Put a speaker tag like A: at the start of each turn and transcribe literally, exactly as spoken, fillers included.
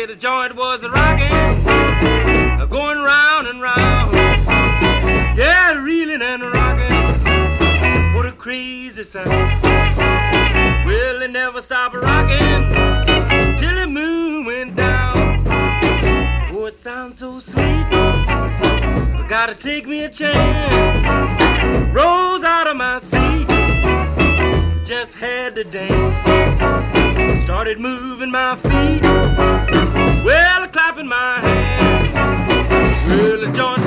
A: say the joint was rocking, going round and round. Yeah, reeling and rocking, what a crazy sound. Well, it never stopped rocking till the moon went down. Oh, it sounds so sweet, I gotta take me a chance. Rose out of my seat, just had to dance. Started moving my feet, well, clapping my hands. Well, the joint